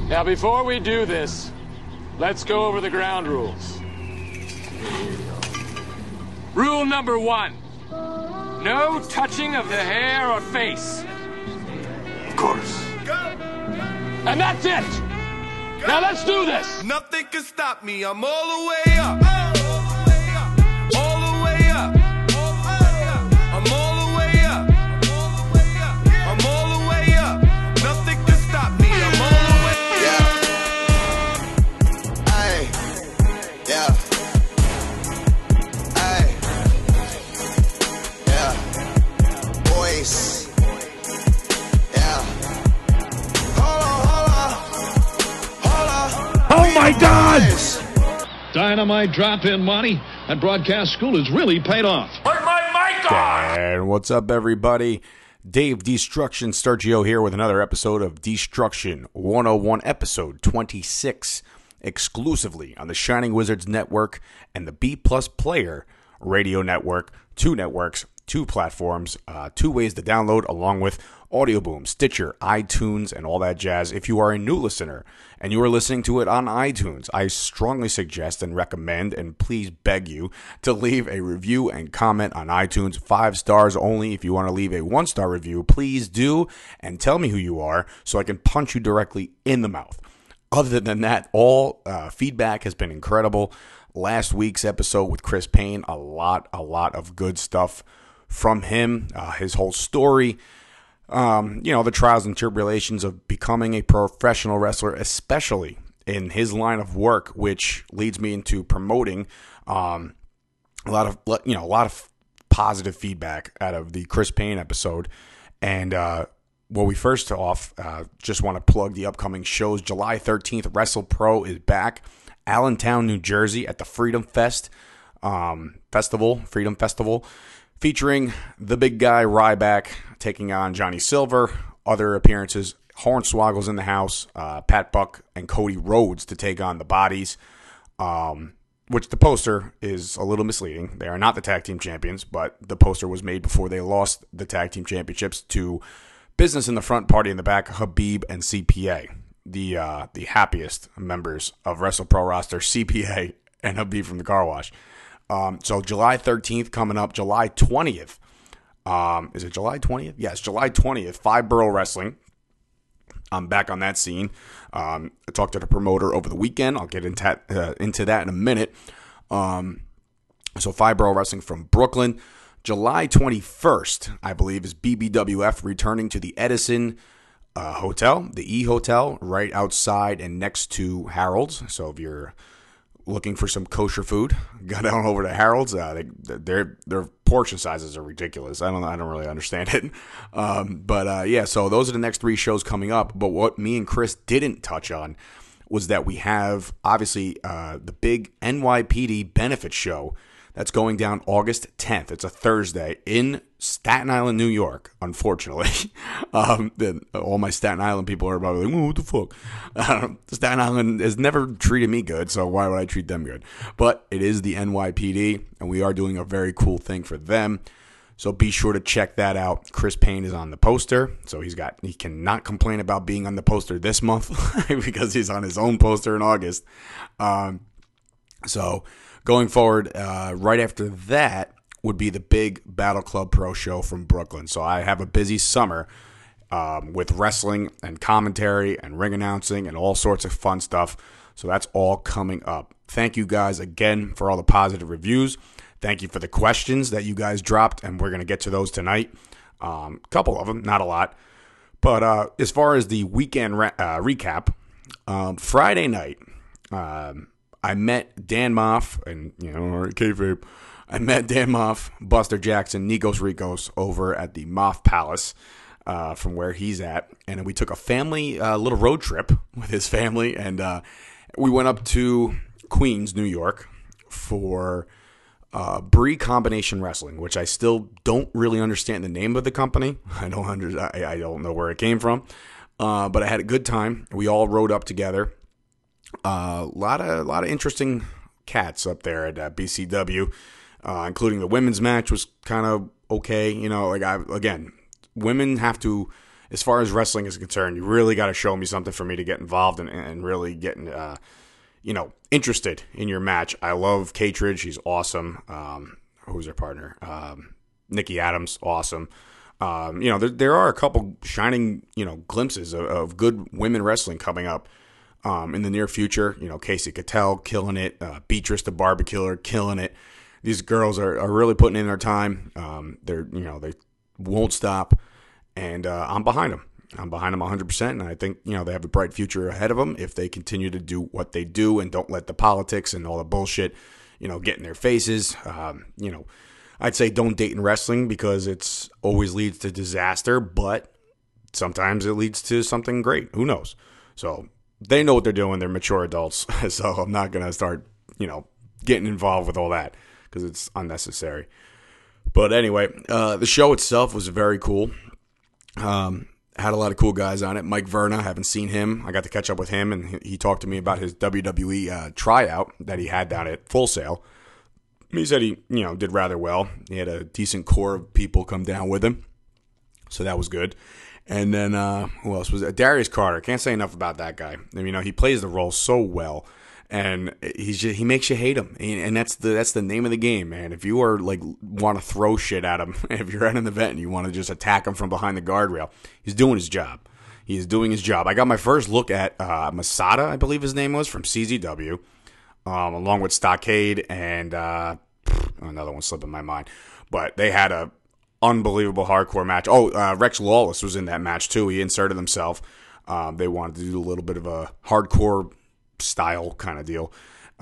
Now, before we do this, let's go over the ground rules. Rule number 1. No touching of the hair or face. Of course. And that's it! Now let's do this! Nothing can stop me, I'm all the way up. All the way up. I'm all the way up. I'm all the way up. Nothing can stop me, I'm all the way up. Yeah. Ay. Yeah. Ay. Yeah. Boys. Yeah. Oh my God! Dynamite drop-in money at broadcast school has really paid off. Put my mic on! And what's up, everybody? Dave Destruction Sturgio here with another episode of Destruction 101, episode 26, exclusively on the Shining Wizards Network and the B Plus Player Radio Network. 2 networks, 2 platforms, 2 ways to download, along with Audio Boom, Stitcher, iTunes, and all that jazz. If you are a new listener and you are listening to it on iTunes, I strongly suggest and recommend and please beg you to leave a review and comment on iTunes. 5 stars only. If you want to leave a 1-star review, please do, and tell me who you are so I can punch you directly in the mouth. Other than that, all feedback has been incredible. Last week's episode with Chris Payne, a lot of good stuff from him, his whole story, the trials and tribulations of becoming a professional wrestler, especially in his line of work, which leads me into promoting a lot of positive feedback out of the Chris Payne episode. And we first off just want to plug the upcoming shows. July 13th, WrestlePro is back, Allentown, New Jersey, at the Freedom Festival, featuring the big guy Ryback taking on Johnny Silver. Other appearances: Hornswoggle's in the house, Pat Buck and Cody Rhodes to take on the Bodies, which the poster is a little misleading. They are not the tag team champions, but the poster was made before they lost the tag team championships to Business in the Front, Party in the Back, Habib and CPA. The happiest members of WrestlePro roster, CPA and Habib from the Car Wash. So July 13th coming up. July 20th. Is it July 20th? Yes, July 20th. 5 Borough Wrestling. I'm back on that scene. I talked to the promoter over the weekend. I'll get into that in a minute. So 5 Borough Wrestling from Brooklyn. July 21st, I believe, is BBWF returning to the Edison Hotel, the E Hotel, right outside and next to Harold's. So if you're looking for some kosher food, go down over to Harold's. Their portion sizes are ridiculous. I don't really understand it. So those are the next 3 shows coming up. But what me and Chris didn't touch on was that we have, obviously, the big NYPD benefit show that's going down August 10th. It's a Thursday in Staten Island, New York, unfortunately. All my Staten Island people are probably like, what the fuck? Staten Island has never treated me good, so why would I treat them good? But it is the NYPD, and we are doing a very cool thing for them. So be sure to check that out. Chris Payne is on the poster, so he cannot complain about being on the poster this month because he's on his own poster in August. So going forward, right after that would be the big Battle Club Pro show from Brooklyn. So I have a busy summer with wrestling and commentary and ring announcing and all sorts of fun stuff. So that's all coming up. Thank you guys again for all the positive reviews. Thank you for the questions that you guys dropped, and we're going to get to those tonight. A couple of them, not a lot. But as far as the weekend recap, Friday night, I met Dan Moff, and, kayfabe. I met Dan Moff, Buster Jackson, Nikos Ricos over at the Moff Palace from where he's at. And we took a family little road trip with his family, and we went up to Queens, New York for Bree Combination Wrestling, which I still don't really understand the name of the company. I don't know where it came from, but I had a good time. We all rode up together. A lot of interesting cats up there at BCW, including the women's match was kind of okay. Women have to as far as wrestling is concerned, you really got to show me something for me to get involved and really getting, interested in your match. I love Catridge. He's awesome. Who's their partner? Nikki Adams, awesome. There are a couple shining, glimpses of good women wrestling coming up in the near future. Casey Cattell killing it. Beatrice the Barbecue killing it. These girls are really putting in their time. They won't stop, and I'm behind them. I'm behind them 100%, and I think, they have a bright future ahead of them if they continue to do what they do and don't let the politics and all the bullshit, get in their faces. I'd say don't date in wrestling because it's always leads to disaster, but sometimes it leads to something great. Who knows? So they know what they're doing. They're mature adults, so I'm not going to start, getting involved with all that because it's unnecessary. But anyway, the show itself was very cool. Had a lot of cool guys on it. Mike Verna, I haven't seen him. I got to catch up with him, and he talked to me about his WWE tryout that he had down at Full Sail. He said he, did rather well. He had a decent core of people come down with him, so that was good. And then who else was it? Darius Carter. Can't say enough about that guy. He plays the role so well, and he makes you hate him. And that's the name of the game, man. If you are want to throw shit at him, if you're at an event and you want to just attack him from behind the guardrail, he's doing his job. He is doing his job. I got my first look at Masada, I believe his name was, from CZW, along with Stockade and another one slipping my mind. But they had a unbelievable hardcore match. Rex Lawless was in that match too. He inserted himself. They wanted to do a little bit of a hardcore style kind of deal.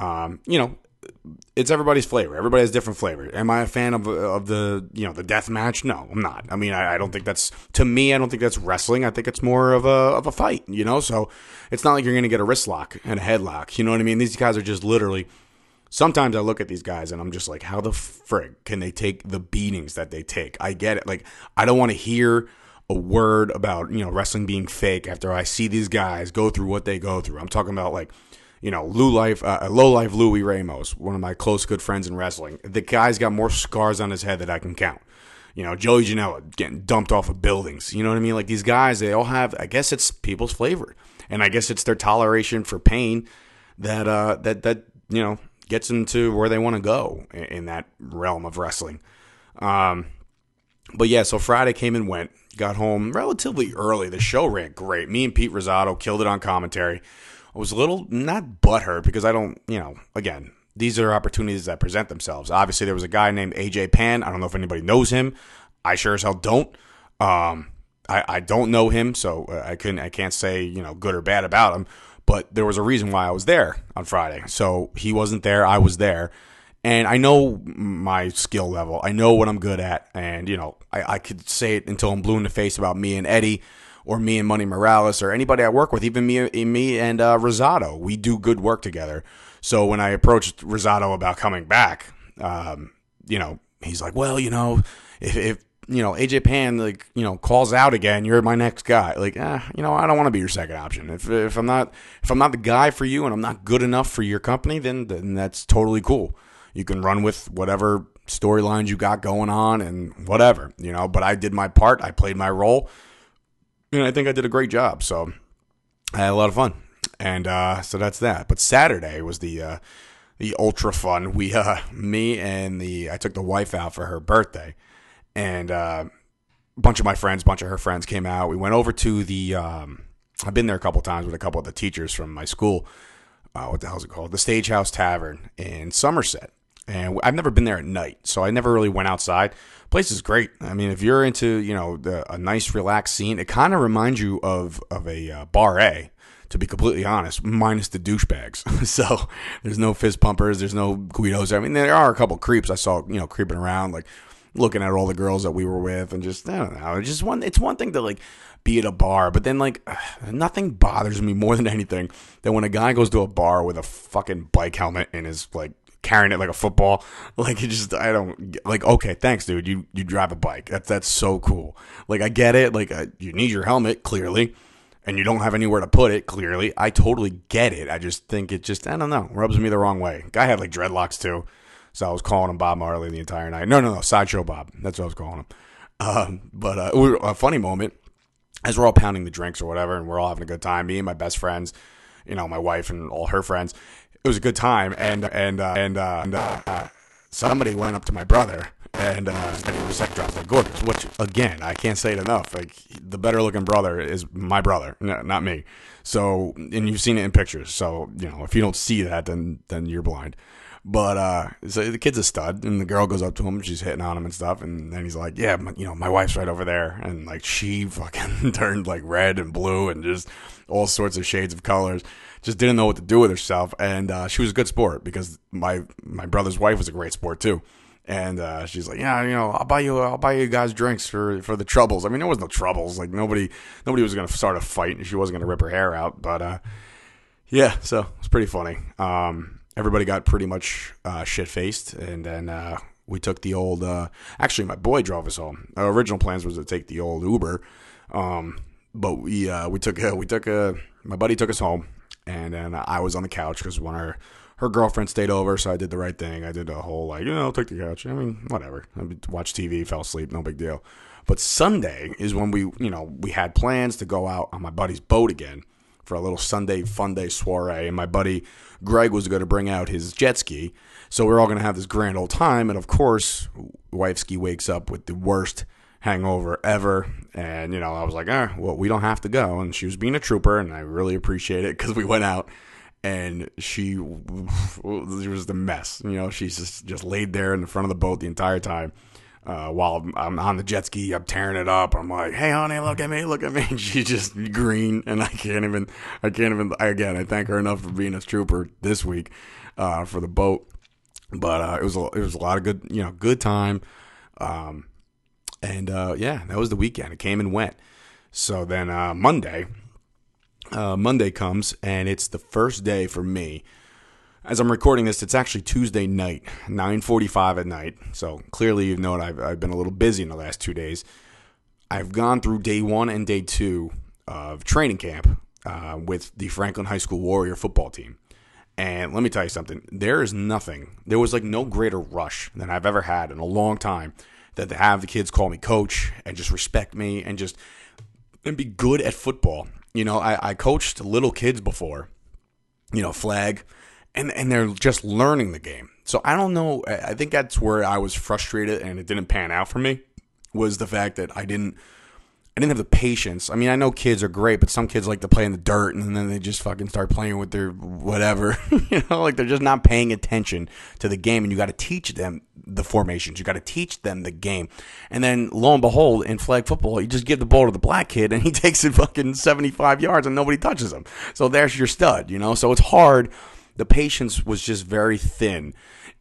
It's everybody's flavor. Everybody has different flavor. Am I a fan of the the death match? No, I'm not. I don't think that's, to me, I don't think that's wrestling. I think it's more of a fight, so it's not like you're going to get a wrist lock and a headlock. You know what I mean? These guys are just literally, sometimes I look at these guys and I'm just like, how the frig can they take the beatings that they take? I get it. I don't want to hear a word about, wrestling being fake after I see these guys go through what they go through. I'm talking about low life Louis Ramos, one of my close good friends in wrestling. The guy's got more scars on his head that I can count. Joey Janela getting dumped off of buildings. You know what I mean? These guys, they all have, I guess it's people's flavor. And I guess it's their toleration for pain that gets them to where they want to go in that realm of wrestling. But yeah, so Friday came and went. Got home relatively early. The show ran great. Me and Pete Rosado killed it on commentary. I was a little, not butthurt, because I don't, again, these are opportunities that present themselves. Obviously, there was a guy named AJ Pan. I don't know if anybody knows him. I sure as hell don't. I don't know him, so I can't say, good or bad about him. But there was a reason why I was there on Friday. So he wasn't there. I was there. And I know my skill level. I know what I'm good at. And, I could say it until I'm blue in the face about me and Eddie, or me and Money Morales, or anybody I work with, even me and Rosado. We do good work together. So when I approached Rosado about coming back, he's like, well, if AJ Pan, calls out again, you're my next guy. I don't want to be your second option. If I'm not the guy for you and I'm not good enough for your company, then that's totally cool. You can run with whatever storylines you got going on and whatever, but I did my part. I played my role. And I think I did a great job, so I had a lot of fun, and so that's that. But Saturday was the ultra fun. I took the wife out for her birthday, and a bunch of my friends, bunch of her friends came out. We went over to the I've been there a couple times with a couple of the teachers from my school. What the hell is it called? The Stagehouse Tavern in Somerset. And I've never been there at night, so I never really went outside. Place is great. If you're into, a nice relaxed scene, it kind of reminds you of a bar A, to be completely honest, minus the douchebags. So there's no fist pumpers, there's no Guidos. There are a couple creeps I saw, creeping around, looking at all the girls that we were with, and just, I don't know. It's one thing to be at a bar, but then nothing bothers me more than anything than when a guy goes to a bar with a fucking bike helmet and is carrying it like a football. Okay, thanks, dude. You drive a bike. That's so cool. I get it. You need your helmet, clearly, and you don't have anywhere to put it, clearly. I totally get it. I just think it I don't know, rubs me the wrong way. Guy had dreadlocks too, so I was calling him Bob Marley the entire night. No, Sideshow Bob. That's what I was calling him. But a funny moment. as we're all pounding the drinks or whatever, and we're all having a good time, me and my best friends, my wife and all her friends, it was a good time. And somebody went up to my brother and he was like, dropped like gorgeous, which again, I can't say it enough. Like, the better looking brother is my brother, not me. So, and you've seen it in pictures. So, if you don't see that, then you're blind. But so the kid's a stud, and the girl goes up to him, she's hitting on him and stuff, and then he's like, yeah, my wife's right over there, and like she fucking turned like red and blue and just all sorts of shades of colors, just didn't know what to do with herself, and she was a good sport because my brother's wife was a great sport too, and she's like, yeah, I'll buy you guys drinks for the troubles. I mean, there was no troubles, like nobody was gonna start a fight, and she wasn't gonna rip her hair out, but yeah, so it was pretty funny. Everybody got pretty much shit-faced, and then we took the old... actually, my boy drove us home. Our original plans was to take the old Uber, but we took my buddy took us home, and then I was on the couch because when her girlfriend stayed over, so I did the right thing. I did a whole, I'll take the couch. I mean, whatever. I watched TV, fell asleep, no big deal. But Sunday is when we had plans to go out on my buddy's boat again for a little Sunday fun day soiree, and my buddy Greg was going to bring out his jet ski, so we're all going to have this grand old time, and of course, Wifeski wakes up with the worst hangover ever, and, I was like, well, we don't have to go, and she was being a trooper, and I really appreciate it, because we went out, and she was the mess, she's just laid there in the front of the boat the entire time. While I'm on the jet ski, I'm tearing it up. I'm like, hey, honey, look at me. And she's just green, and I can't even, again, I thank her enough for being a trooper this week, for the boat. But, it was a lot of good time. And that was the weekend. It came and went. So then, Monday comes, and it's the first day for me. As I'm recording this, it's actually Tuesday night, 9:45 at night. So clearly you've known I've been a little busy in the last 2 days. I've gone through day 1 and day 2 of training camp with the Franklin High School Warrior football team. And let me tell you something. There was no greater rush than I've ever had in a long time than to have the kids call me coach and just respect me and be good at football. I coached little kids before, flag. And they're just learning the game. So I don't know. I think that's where I was frustrated and it didn't pan out for me, was the fact that I didn't have the patience. I mean, I know kids are great, but some kids like to play in the dirt and then they just fucking start playing with their whatever. Like they're just not paying attention to the game, and you got to teach them the formations. You got to teach them the game. And then lo and behold, in flag football, you just give the ball to the black kid and he takes it fucking 75 yards and nobody touches him. So there's your stud, So it's hard. The patience was just very thin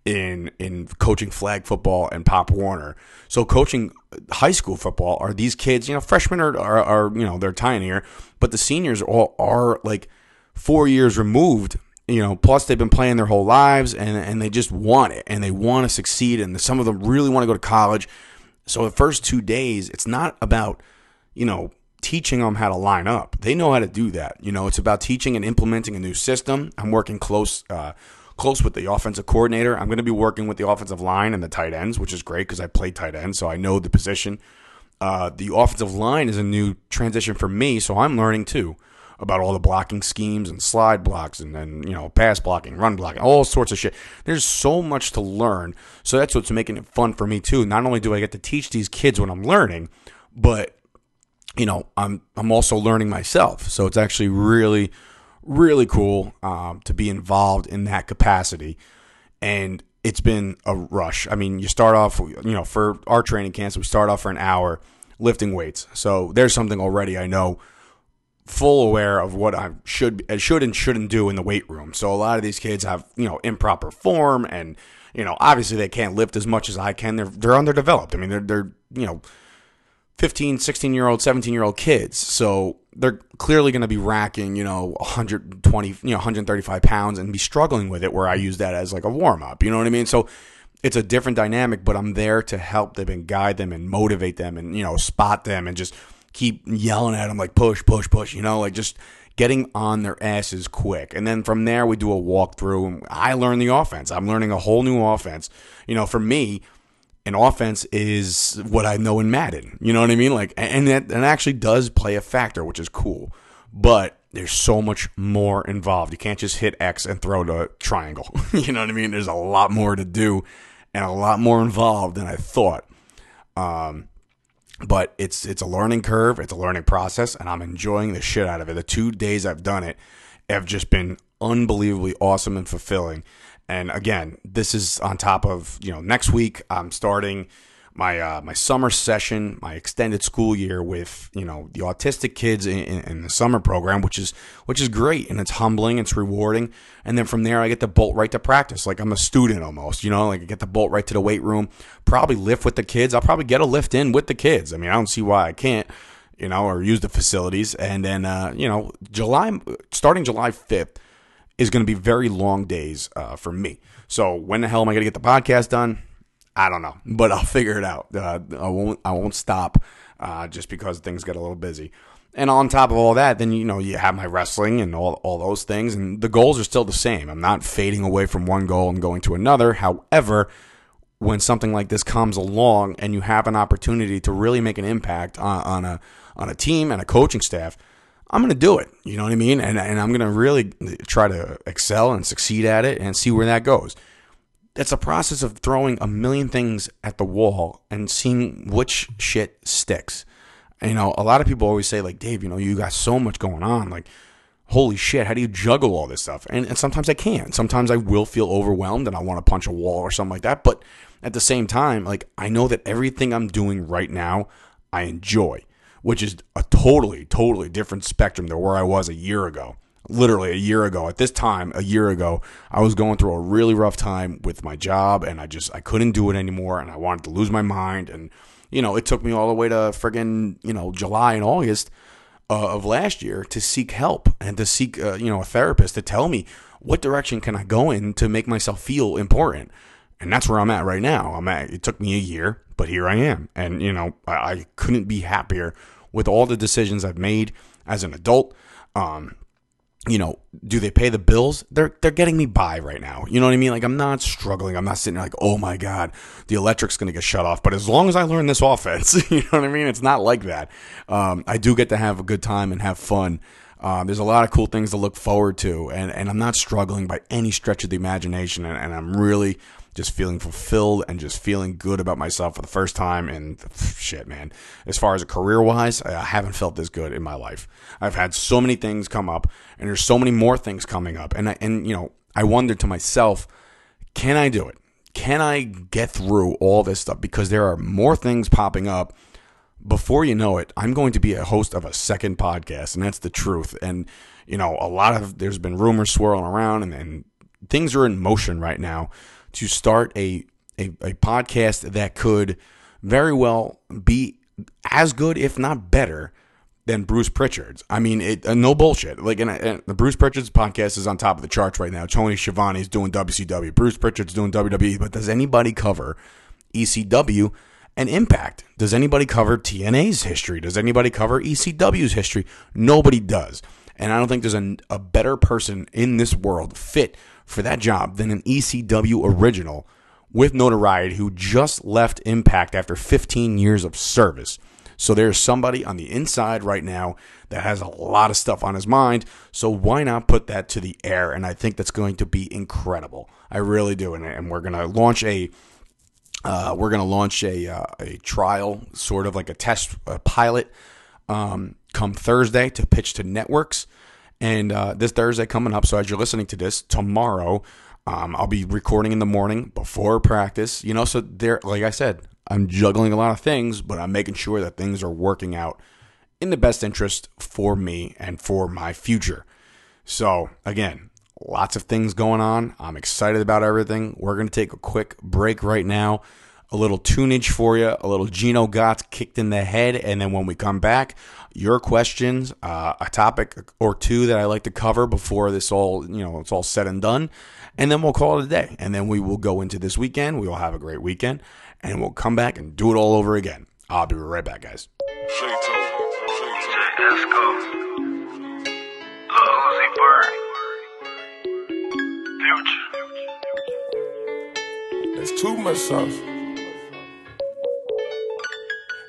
in coaching flag football and Pop Warner. So coaching high school football, are these kids, freshmen are they're tinier, but the seniors all are like 4 years removed, plus they've been playing their whole lives and they just want it and they want to succeed, and some of them really want to go to college. So the first 2 days, it's not about, teaching them how to line up. They know how to do that. It's about teaching and implementing a new system. I'm working close with the offensive coordinator. I'm going to be working with the offensive line and the tight ends, which is great because I played tight end, so I know the position. The offensive line is a new transition for me, so I'm learning too about all the blocking schemes and slide blocks and then, pass blocking, run blocking, all sorts of shit. There's so much to learn. So that's what's making it fun for me too. Not only do I get to teach these kids what I'm learning, but I'm also learning myself. So it's actually really, really cool to be involved in that capacity. And it's been a rush. I mean, you start off, for our training camps, we start off for an hour lifting weights. So there's something already I know, full aware of what I should and shouldn't do in the weight room. So a lot of these kids have, improper form and, obviously they can't lift as much as I can. They're underdeveloped. I mean, they're 15, 16-year-old, 17-year-old kids. So they're clearly going to be racking, 120, 135 pounds and be struggling with it, where I use that as like a warm-up. You know what I mean? So it's a different dynamic, but I'm there to help them and guide them and motivate them and, spot them and just keep yelling at them like push, push, push, like just getting on their asses quick. And then from there, we do a walkthrough and I learn the offense. I'm learning a whole new offense. For me, And offense is what I know in Madden. You know what I mean? Like, and that actually does play a factor, which is cool. But there's so much more involved. You can't just hit X and throw the triangle. You know what I mean? There's a lot more to do and a lot more involved than I thought. But it's a learning curve. It's a learning process, and I'm enjoying the shit out of it. The 2 days I've done it have just been unbelievably awesome and fulfilling. And again, this is on top of, next week I'm starting my summer session, my extended school year with, the autistic kids in the summer program, which is great, and it's humbling, it's rewarding. And then from there I get to bolt right to practice. Like I'm a student almost, like I get to bolt right to the weight room, probably lift with the kids. I'll probably get a lift in with the kids. I mean, I don't see why I can't, or use the facilities. And then, starting July 5th, is going to be very long days for me. So when the hell am I going to get the podcast done? I don't know, but I'll figure it out. I won't stop just because things get a little busy. And on top of all that, then you have my wrestling and all those things, and the goals are still the same. I'm not fading away from one goal and going to another. However, when something like this comes along and you have an opportunity to really make an impact on a team and a coaching staff, I'm going to do it. You know what I mean? And I'm going to really try to excel and succeed at it and see where that goes. It's a process of throwing a million things at the wall and seeing which shit sticks. And, a lot of people always say, like, Dave, you got so much going on. Like, holy shit, how do you juggle all this stuff? And sometimes I can. Sometimes I will feel overwhelmed and I want to punch a wall or something like that. But at the same time, like, I know that everything I'm doing right now, I enjoy, which is a totally, totally different spectrum than where I was a year ago. Literally a year ago. At this time, a year ago, I was going through a really rough time with my job, and I couldn't do it anymore, and I wanted to lose my mind. And, it took me all the way to friggin', July and August of last year to seek help and to seek, a therapist to tell me what direction can I go in to make myself feel important. And that's where I'm at right now. It took me a year, but here I am. And, I couldn't be happier with all the decisions I've made as an adult. Do they pay the bills? They're getting me by right now. You know what I mean? Like, I'm not struggling. I'm not sitting there like, oh my God, the electric's going to get shut off. But as long as I learn this offense, you know what I mean? It's not like that. I do get to have a good time and have fun. There's a lot of cool things to look forward to. And I'm not struggling by any stretch of the imagination. And I'm really just feeling fulfilled and just feeling good about myself for the first time. And shit, man, as far as career-wise, I haven't felt this good in my life. I've had so many things come up, and there's so many more things coming up. And I wondered to myself, can I do it? Can I get through all this stuff? Because there are more things popping up. Before you know it, I'm going to be a host of a second podcast, and that's the truth. And, there's been rumors swirling around, and things are in motion right now to start a podcast that could very well be as good, if not better, than Bruce Pritchard's. I mean, no bullshit. Like, and the Bruce Pritchard's podcast is on top of the charts right now. Tony Schiavone's doing WCW. Bruce Pritchard's doing WWE. But does anybody cover ECW and Impact? Does anybody cover TNA's history? Does anybody cover ECW's history? Nobody does. And I don't think there's a better person in this world fit for that job than an ECW original with notoriety who just left Impact after 15 years of service. So there's somebody on the inside right now that has a lot of stuff on his mind. So why not put that to the air? And I think that's going to be incredible. I really do. And we're going to launch a trial, sort of like a pilot, come Thursday to pitch to networks. And this Thursday coming up, so as you're listening to this, tomorrow, I'll be recording in the morning before practice. So there, like I said, I'm juggling a lot of things, but I'm making sure that things are working out in the best interest for me and for my future. So again, lots of things going on. I'm excited about everything. We're going to take a quick break right now. A little tunage for you, a little Gino Gotts kicked in the head, and then when we come back, your questions, a topic or two that I like to cover before this all, it's all said and done, and then we'll call it a day, and then we will go into this weekend. We will have a great weekend, and we'll come back and do it all over again. I'll be right back, guys. There's too much sauce.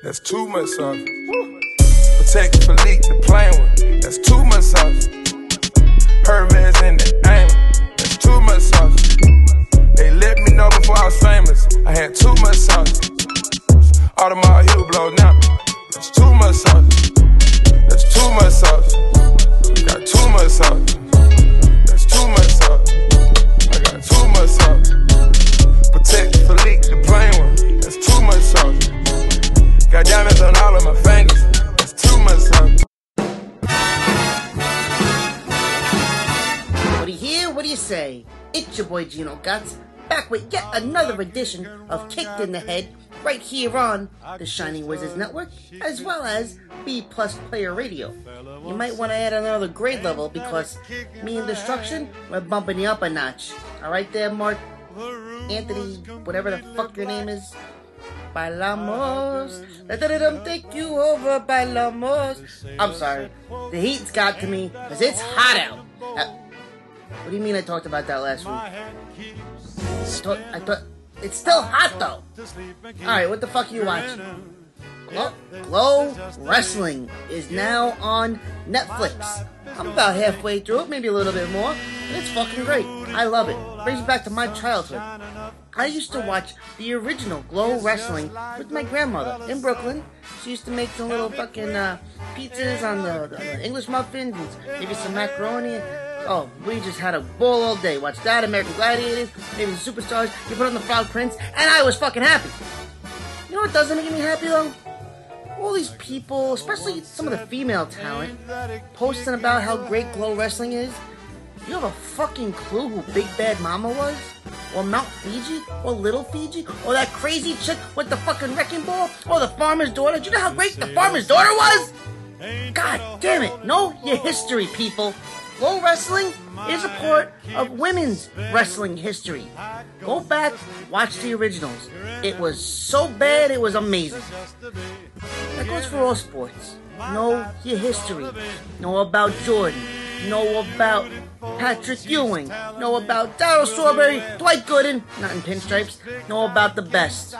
That's too much sauce. Protect Philippe, the plain one. That's too much sauce. Hermes in the aim. That's too much sauce. They let me know before I was famous. I had too much sauce. Audemars heel blow now. That's too much sauce. That's too much sauce. Got too much sauce. That's too much sauce. I got too much sauce. Protect Philippe, the plain one. That's too much sauce. Got diamonds on all of my fingers. That's too much sauce. What do you hear? What do you say? It's your boy Gino Guts, back with yet another edition of Kicked in the Head, right here on the Shining Wizards Network, as well as B Plus Player Radio. You might want to add another grade level because me and Destruction, we're bumping you up a notch. Alright there, Mark Anthony, whatever the fuck your name is. Bailamos. Let take you over, bailamos. I'm sorry. The heat's got to me because it's hot out. What do you mean I talked about that last week? I thought it's still hot though. Alright, what the fuck are you watching? Glow Wrestling is now on Netflix. I'm about halfway through it, maybe a little bit more, and it's fucking great. I love it. Brings me back to my childhood. I used to watch the original Glow Wrestling with my grandmother in Brooklyn. She used to make some little fucking pizzas on the English muffins, and maybe some macaroni. Oh, we just had a ball all day. Watched that, American Gladiators, maybe the Superstars. You put on the Frog Prince, and I was fucking happy. You know what doesn't make me happy though? All these people, especially some of the female talent, posting about how great Glow Wrestling is. You have a fucking clue who Big Bad Mama was? Or Mount Fiji? Or Little Fiji? Or that crazy chick with the fucking wrecking ball? Or the farmer's daughter? Do you know how great the farmer's daughter was? God damn it. Know your history, people. Glow Wrestling is a part of women's wrestling history. Go back, watch the originals. It was so bad, it was amazing. That goes for all sports. Know your history. Know about Jordan. Know about Patrick Ewing. Know about Darryl Strawberry, Dwight Gooden, not in pinstripes. Know about the best.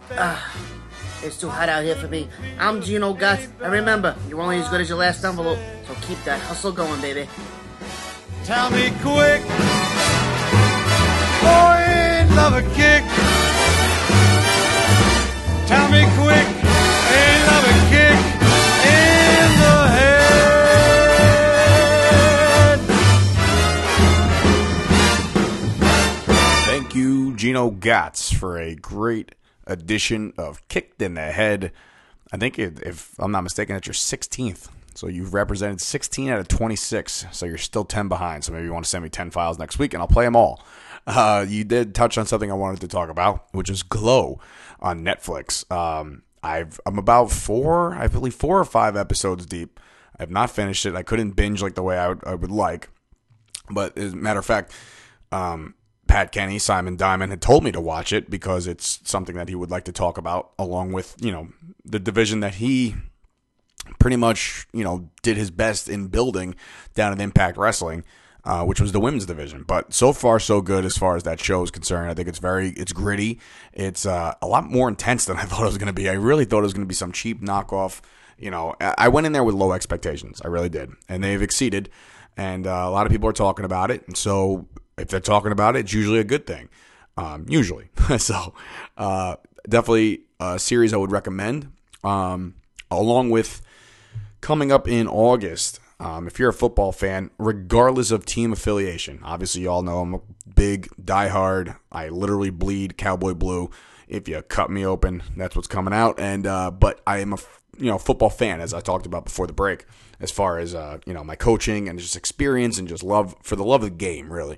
It's too hot out here for me. I'm Gino Guts, and remember, you're only as good as your last envelope, so keep that hustle going, baby. Tell me quick, boy, ain't love a kick. Tell me quick, ain't love a kick in the head. Thank you, Gino Guts, for a great edition of Kicked in the Head. I think, if I'm not mistaken, that's your 16th. So you've represented 16 out of 26, so you're still 10 behind. So maybe you want to send me 10 files next week, and I'll play them all. You did touch on something I wanted to talk about, which is Glow on Netflix. I'm about 4 or 5 episodes deep. I have not finished it. I couldn't binge like the way I would like. But as a matter of fact, Pat Kenny, Simon Diamond, had told me to watch it because it's something that he would like to talk about, along with, the division that he pretty much, did his best in building down at Impact Wrestling, which was the women's division. But so far, so good as far as that show is concerned. I think it's gritty. It's a lot more intense than I thought it was going to be. I really thought it was going to be some cheap knockoff. I went in there with low expectations. I really did. And they've exceeded. And a lot of people are talking about it. And so if they're talking about it, it's usually a good thing. Usually. So definitely a series I would recommend. Along with coming up in August, if you're a football fan, regardless of team affiliation, obviously you all know I'm a big diehard. I literally bleed cowboy blue. If you cut me open, that's what's coming out. And but I am a football fan, as I talked about before the break, as far as my coaching and just experience and just love for the love of the game, really.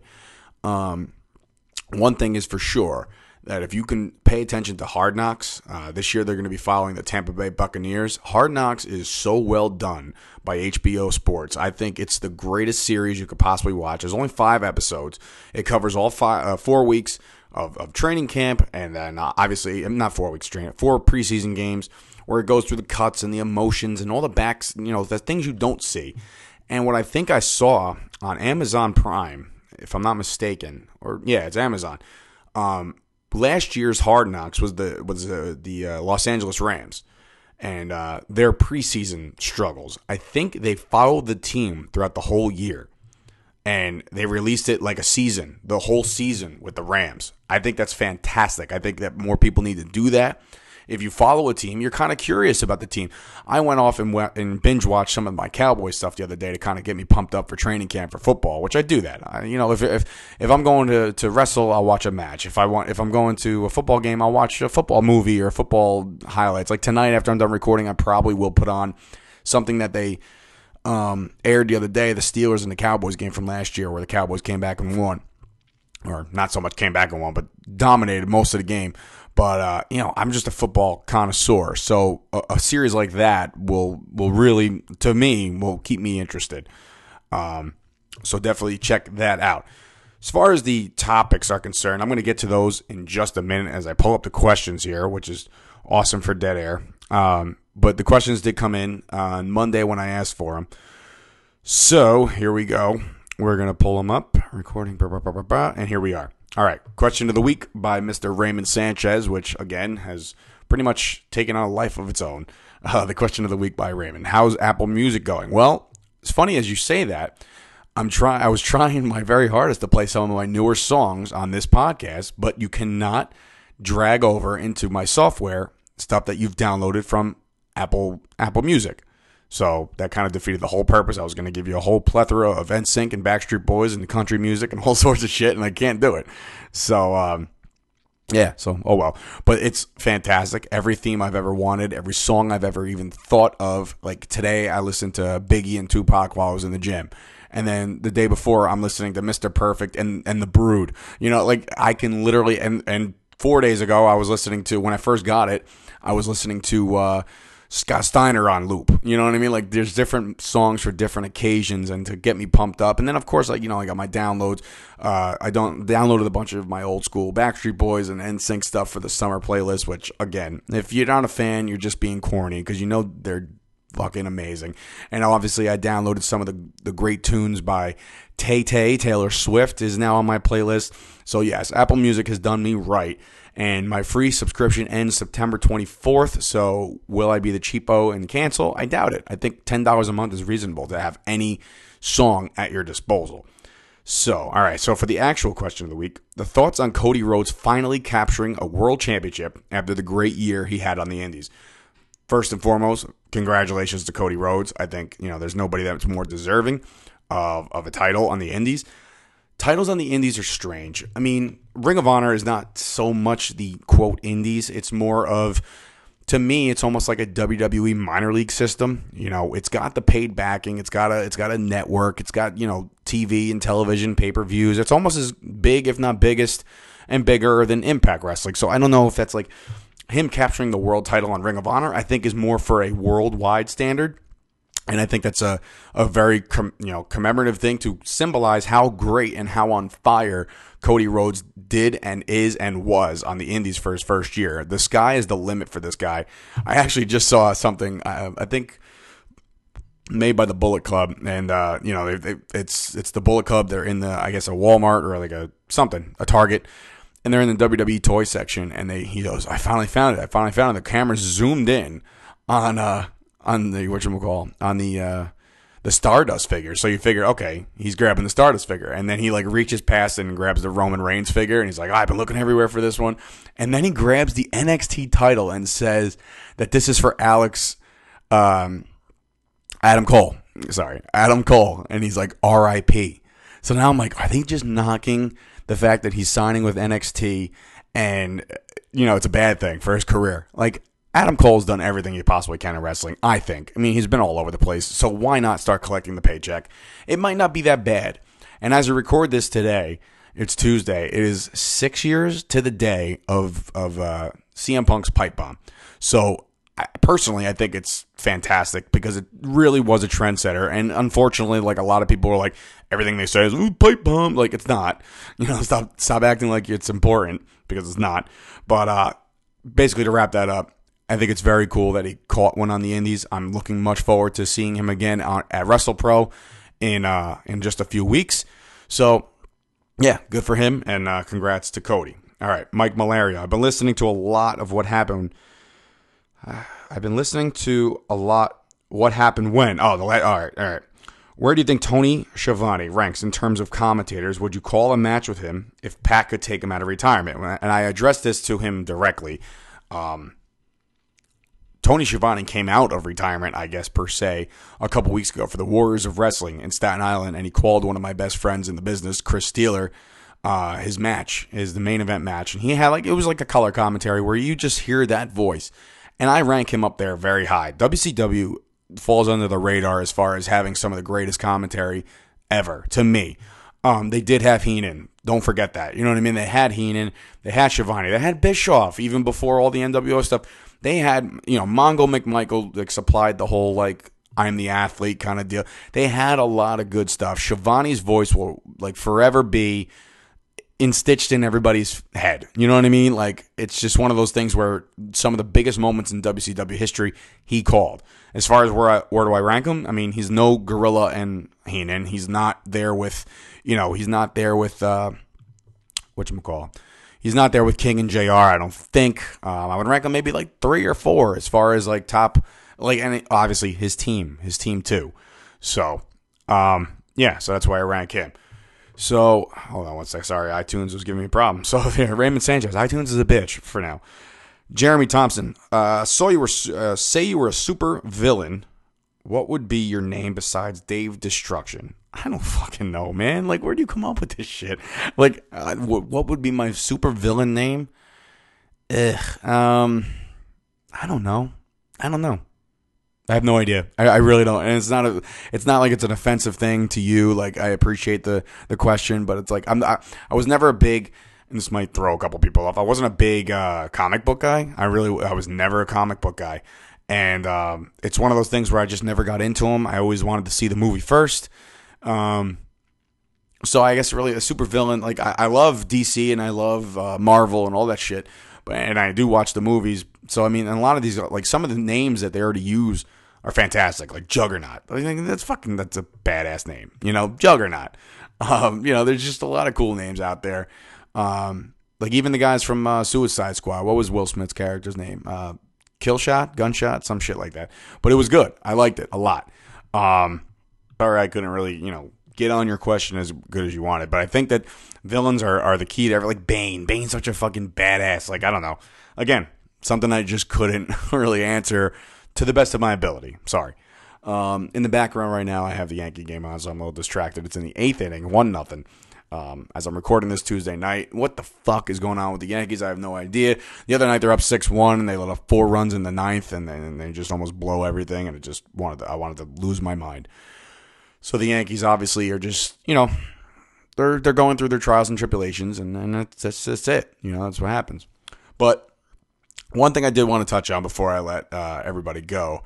One thing is for sure, that if you can pay attention to Hard Knocks, this year they're going to be following the Tampa Bay Buccaneers. Hard Knocks is so well done by HBO Sports. I think it's the greatest series you could possibly watch. There's only 5 episodes. It covers all 4 weeks of training camp, and then obviously, not 4 weeks training, 4 preseason games, where it goes through the cuts and the emotions and all the backs, the things you don't see. And what I think I saw on Amazon Prime, if I'm not mistaken, it's Amazon, last year's Hard Knocks was the Los Angeles Rams, and their preseason struggles. I think they followed the team throughout the whole year, and they released it like a season, the whole season with the Rams. I think that's fantastic. I think that more people need to do that. If you follow a team, you're kind of curious about the team. I went off and binge watched some of my Cowboys stuff the other day to kind of get me pumped up for training camp for football, which I do that. If I'm going to wrestle, I'll watch a match. If I'm going to a football game, I'll watch a football movie or football highlights. Like tonight, after I'm done recording, I probably will put on something that they aired the other day, the Steelers and the Cowboys game from last year, where the Cowboys came back and won, or not so much came back and won, but dominated most of the game. But, I'm just a football connoisseur, so a series like that will really, to me, will keep me interested. So definitely check that out. As far as the topics are concerned, I'm going to get to those in just a minute as I pull up the questions here, which is awesome for Dead Air. But the questions did come in on Monday when I asked for them. So here we go. We're going to pull them up, recording, and here we are. All right, question of the week by Mr. Raymond Sanchez, which, again, has pretty much taken on a life of its own. The question of the week by Raymond. How's Apple Music going? Well, it's funny as you say that. I was trying my very hardest to play some of my newer songs on this podcast, but you cannot drag over into my software stuff that you've downloaded from Apple Music. So that kind of defeated the whole purpose. I was going to give you a whole plethora of NSYNC and Backstreet Boys and country music and all sorts of shit, and I can't do it. So, oh well. But it's fantastic. Every theme I've ever wanted, every song I've ever even thought of. Like today, I listened to Biggie and Tupac while I was in the gym. And then the day before, I'm listening to Mr. Perfect and The Brood. Like I can literally, and 4 days ago, I was listening to, when I first got it, I was listening to Scott Steiner on loop. You know what I mean? Like there's different songs for different occasions and to get me pumped up. And then of course, I got my downloads. I downloaded a bunch of my old school Backstreet Boys and NSYNC stuff for the summer playlist, which again, if you're not a fan, you're just being corny because they're fucking amazing. And obviously I downloaded some of the great tunes by Tay-Tay. Taylor Swift is now on my playlist. So yes, Apple Music has done me right. And my free subscription ends September 24th, so will I be the cheapo and cancel? I doubt it. I think $10 a month is reasonable to have any song at your disposal. So, all right, so for the actual question of the week, the thoughts on Cody Rhodes finally capturing a world championship after the great year he had on the Indies. First and foremost, congratulations to Cody Rhodes. I think, there's nobody that's more deserving of a title on the Indies. Titles on the Indies are strange. I mean, Ring of Honor is not so much the, quote, Indies. It's more of, to me, it's almost like a WWE minor league system. It's got the paid backing. It's got a network. It's got, TV and television, pay-per-views. It's almost as big, if not biggest, and bigger than Impact Wrestling. So I don't know if that's like him capturing the world title on Ring of Honor, I think is more for a worldwide standard. And I think that's a very commemorative thing to symbolize how great and how on fire Cody Rhodes did and is and was on the Indies for his first year. The sky is the limit for this guy. I actually just saw something, I think, made by the Bullet Club, and it's the Bullet Club. They're in a Walmart or like a Target, and they're in the WWE toy section. And he goes, "I finally found it. The camera zoomed in on the the Stardust figure." So you figure, okay, he's grabbing the Stardust figure, and then he reaches past it and grabs the Roman Reigns figure, and he's like, "I've been looking everywhere for this one," and then he grabs the NXT title and says that this is for Adam Cole, and he's like, "R.I.P." So now I'm like, are they just knocking the fact that he's signing with NXT, and it's a bad thing for his career? Like, Adam Cole's done everything he possibly can in wrestling, I think. I mean, he's been all over the place, so why not start collecting the paycheck? It might not be that bad. And as we record this today, it's Tuesday. It is 6 years to the day of CM Punk's pipe bomb. So, personally, I think it's fantastic because it really was a trendsetter. And unfortunately, a lot of people are like, everything they say is, "Ooh, pipe bomb." Like, it's not. Stop acting like it's important, because it's not. But basically, to wrap that up, I think it's very cool that he caught one on the Indies. I'm looking much forward to seeing him again at WrestlePro in just a few weeks. So, yeah, good for him, and congrats to Cody. All right, Mike Malaria. I've been listening to a lot of what happened I've been listening to a lot. What happened when? All right. Where do you think Tony Schiavone ranks in terms of commentators? Would you call a match with him if Pat could take him out of retirement? And I addressed this to him directly. Tony Schiavone came out of retirement, I guess, per se, a couple weeks ago for the Warriors of Wrestling in Staten Island, and he called one of my best friends in the business, Chris Steeler, his match, the main event match. And he had, it was like a color commentary where you just hear that voice. And I rank him up there very high. WCW falls under the radar as far as having some of the greatest commentary ever, to me. They did have Heenan. Don't forget that. You know what I mean? They had Heenan. They had Schiavone. They had Bischoff, even before all the NWO stuff. They had, Mongo McMichael supplied the whole, I'm the athlete kind of deal. They had a lot of good stuff. Schiavone's voice will, forever be stitched in everybody's head. You know what I mean? It's just one of those things where some of the biggest moments in WCW history he called. As far as where do I rank him? I mean, he's no Gorilla and Heenan. He's not there with, he's not there with, whatchamacallit. He's not there with King and JR, I don't think. I would rank him maybe 3 or 4 as far as top, and obviously his team too. So, so that's why I rank him. So, hold on one sec. Sorry, iTunes was giving me a problem. So, Raymond Sanchez, iTunes is a bitch for now. Jeremy Thompson, say you were a super villain. What would be your name besides Dave Destruction? I don't fucking know, man. Where do you come up with this shit? What would be my super villain name? I don't know. I have no idea. I really don't. And it's not like it's an offensive thing to you. I appreciate the question, but it's I was never a big, and this might throw a couple people off. I wasn't a big comic book guy. I was never a comic book guy. And it's one of those things where I just never got into them. I always wanted to see the movie first. So I guess really a super villain. I love DC and I love Marvel and all that shit. And I do watch the movies. So, I mean, and a lot of these, some of the names that they already use are fantastic. Juggernaut. That's a badass name. Juggernaut. There's just a lot of cool names out there. Even the guys from Suicide Squad. What was Will Smith's character's name? Killshot? Gunshot? Some shit like that. But it was good. I liked it a lot. Sorry I couldn't really, get on your question as good as you wanted. But I think that villains are the key to everything. Bane. Bane's such a fucking badass. I don't know. Again, something I just couldn't really answer to the best of my ability. Sorry. In the background right now, I have the Yankee game on, so I'm a little distracted. It's in the 8th inning, 1-0. As I'm recording this Tuesday night, what the fuck is going on with the Yankees? I have no idea. The other night they're up 6-1, and they let up 4 runs in the 9th, and they just almost blow everything, and I wanted to lose my mind. So the Yankees obviously are just, they're going through their trials and tribulations, and that's it. That's what happens. But one thing I did want to touch on before I let everybody go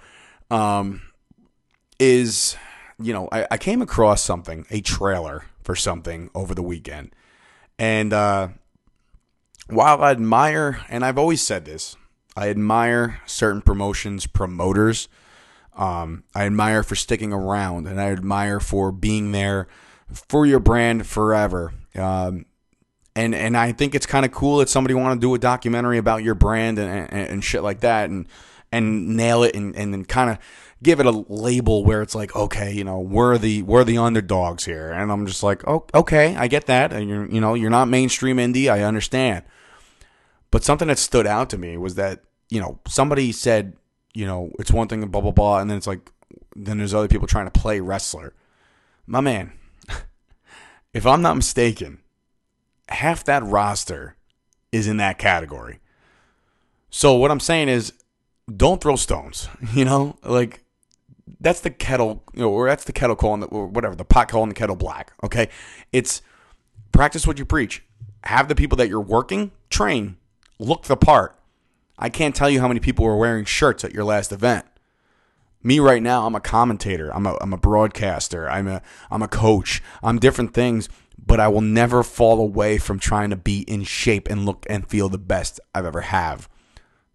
is, I came across something, a trailer for something over the weekend. And while I admire, and I've always said this, I admire certain promotions, promoters. I admire for sticking around, and I admire for being there for your brand forever. And I think it's kind of cool that somebody want to do a documentary about your brand and shit like that, and nail it and then kind of give it a label where it's okay, we're the underdogs here. And I'm just oh, okay, I get that. And you're not mainstream indie. I understand. But something that stood out to me was that, somebody said, it's one thing and blah, blah, blah. And then it's then there's other people trying to play wrestler. My man, if I'm not mistaken, half that roster is in that category. So what I'm saying is, don't throw stones, that's the kettle, or that's the kettle calling, or whatever, the pot calling the kettle black, okay? It's practice what you preach. Have the people that you're working, train, look the part. I can't tell you how many people were wearing shirts at your last event. Me right now, I'm a commentator, I'm a broadcaster, I'm a coach, I'm different things, but I will never fall away from trying to be in shape and look and feel the best I've ever have.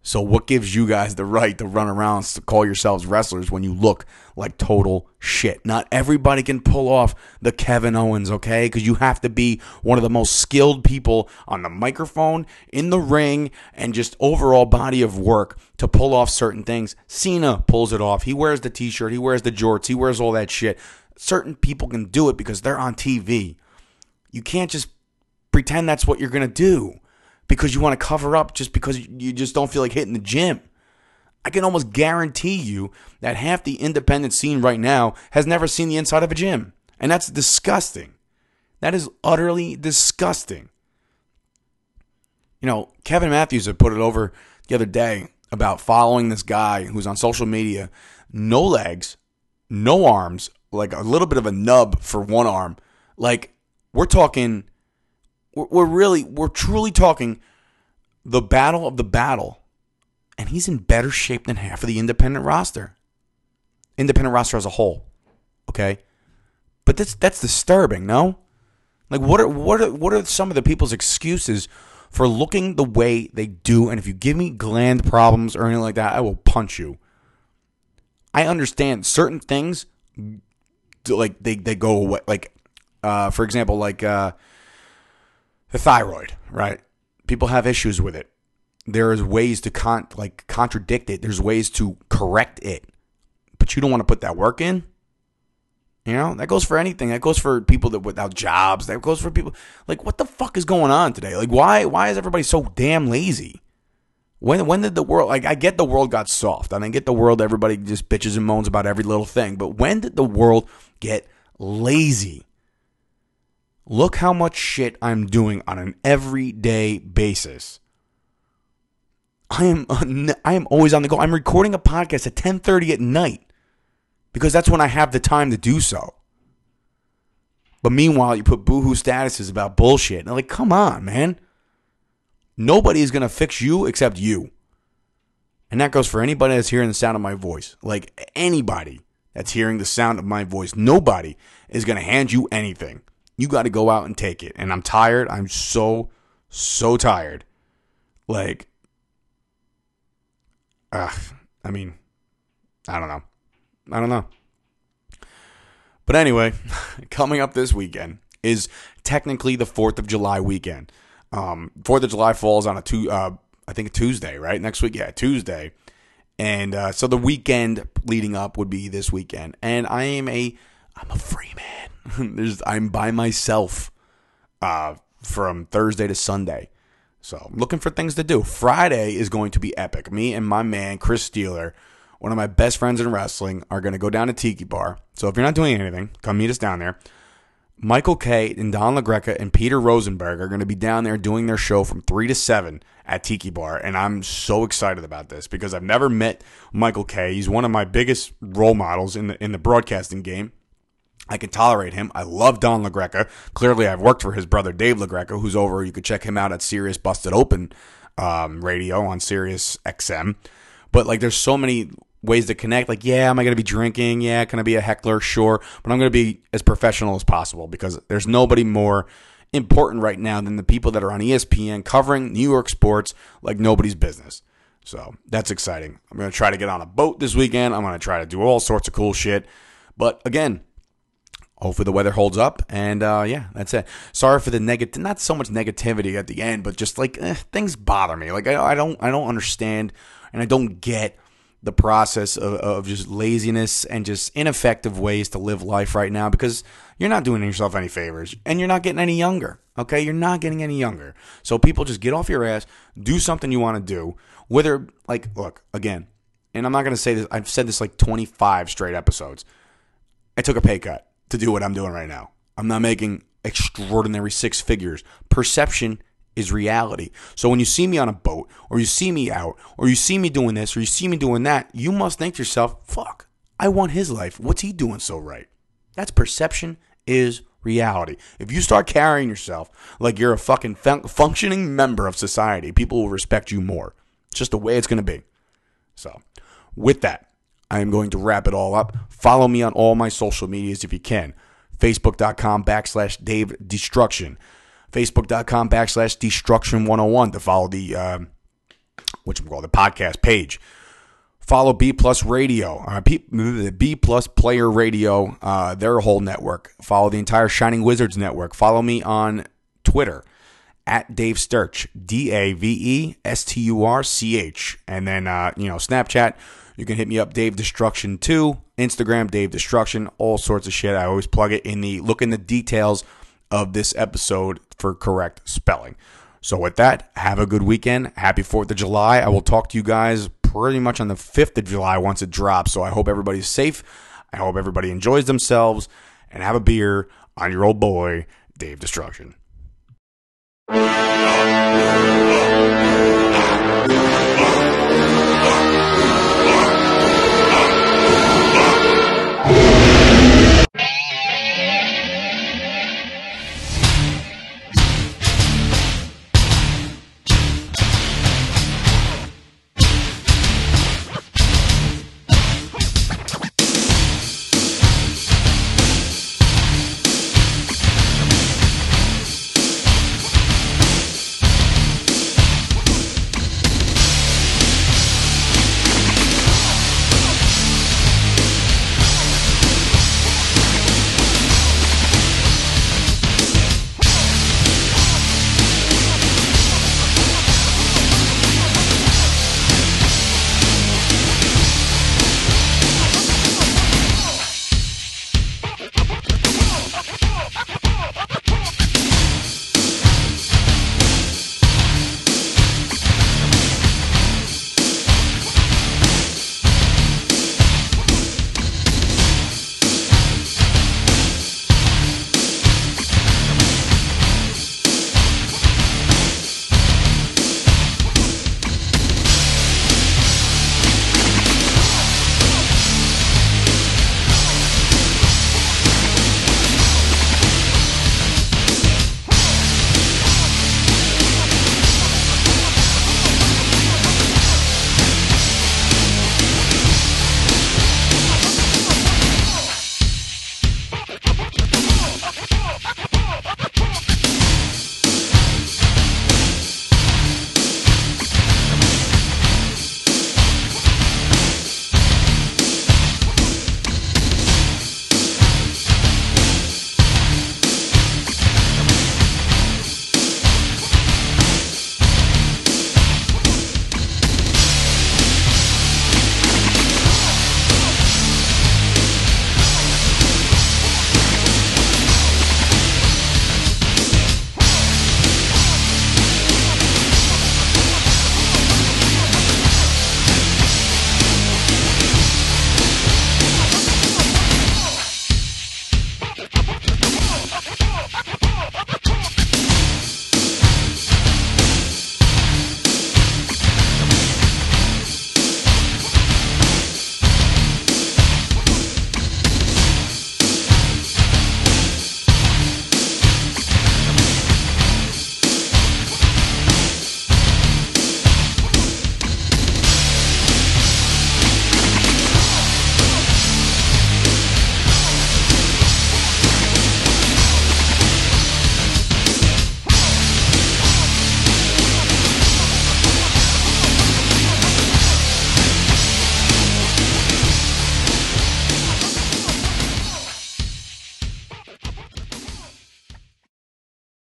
So what gives you guys the right to run around to call yourselves wrestlers when you look like total shit? Not everybody can pull off the Kevin Owens, okay? Because you have to be one of the most skilled people on the microphone, in the ring, and just overall body of work to pull off certain things. Cena pulls it off. He wears the t-shirt. He wears the jorts. He wears all that shit. Certain people can do it because they're on TV. You can't just pretend that's what you're going to do because you want to cover up just because you just don't feel like hitting the gym. I can almost guarantee you that half the independent scene right now has never seen the inside of a gym. And that's disgusting. That is utterly disgusting. You know, Kevin Matthews had put it over the other day about following this guy who's on social media. No legs, no arms, like a little bit of a nub for one arm. Like, we're talking... We're truly talking the battle of the battle. And he's in better shape than half of the independent roster. Independent roster as a whole. Okay? But that's disturbing, no? Like, what are some of the people's excuses for looking the way they do? And if you give me gland problems or anything like that, I will punch you. I understand certain things, like, they go away. Like, for example, like... the thyroid, right? People have issues with it. There is ways to contradict it. There's ways to correct it. But you don't want to put that work in. You know, that goes for anything. That goes for people that without jobs. That goes for people like, what the fuck is going on today? Like, why is everybody so damn lazy? When did the world, like, I get the world got soft. I get the world, everybody just bitches and moans about every little thing. But when did the world get lazy? Look how much shit I'm doing on an everyday basis. I am always on the go. I'm recording a podcast at 10:30 at night because that's when I have the time to do so. But meanwhile, you put boohoo statuses about bullshit. And I'm like, come on, man. Nobody is going to fix you except you. And that goes for anybody that's hearing the sound of my voice. Like, anybody that's hearing the sound of my voice, nobody is going to hand you anything. You got to go out and take it. And I'm tired. I'm so tired. Like, I don't know. But anyway, coming up this weekend is technically the 4th of July weekend. 4th of July falls on a Tuesday, right? Next week, yeah, Tuesday. And so the weekend leading up would be this weekend. And I'm a free man. I'm by myself from Thursday to Sunday. So I'm looking for things to do. Friday is going to be epic. Me and my man, Chris Steeler, one of my best friends in wrestling, are going to go down to Tiki Bar. So if you're not doing anything, come meet us down there. Michael K. and Don LaGreca and Peter Rosenberg are going to be down there doing their show from 3 to 7 at Tiki Bar. And I'm so excited about this because I've never met Michael K. He's one of my biggest role models in the broadcasting game. I can tolerate him. I love Don LaGreca. Clearly, I've worked for his brother, Dave LaGreca, who's over. You could check him out at Sirius Busted Open radio on Sirius XM. But, like, there's so many ways to connect. Like, yeah, am I going to be drinking? Yeah, can I be a heckler? Sure. But I'm going to be as professional as possible because there's nobody more important right now than the people that are on ESPN covering New York sports like nobody's business. So that's exciting. I'm going to try to get on a boat this weekend. I'm going to try to do all sorts of cool shit. But, again, hopefully the weather holds up, and yeah, that's it. Sorry for the not so much negativity at the end, but just like things bother me. Like I don't understand, and I don't get the process of just laziness and just ineffective ways to live life right now because you're not doing yourself any favors, and you're not getting any younger. Okay, you're not getting any younger. So people just get off your ass, do something you want to do. Whether look again, and I'm not gonna say this. I've said this like 25 straight episodes. I took a pay cut to do what I'm doing right now. I'm not making extraordinary six figures. Perception is reality. So when you see me on a boat, or you see me out, or you see me doing this, or you see me doing that, you must think to yourself, fuck, I want his life. What's he doing so right? That's perception is reality. If you start carrying yourself like you're a fucking functioning member of society, people will respect you more. It's just the way it's going to be. So with that, I am going to wrap it all up. Follow me on all my social medias if you can. Facebook.com/Dave Destruction. Facebook.com/Destruction101 to follow the the podcast page. Follow B Plus Radio, B Plus Player Radio, their whole network. Follow the entire Shining Wizards network. Follow me on Twitter at Dave Sturch, DaveSturch. And then, Snapchat, you can hit me up, Dave Destruction 2. Instagram, Dave Destruction, all sorts of shit. I always plug it look in the details of this episode for correct spelling. So with that, have a good weekend. Happy 4th of July. I will talk to you guys pretty much on the 5th of July once it drops. So I hope everybody's safe. I hope everybody enjoys themselves. And have a beer on your old boy, Dave Destruction.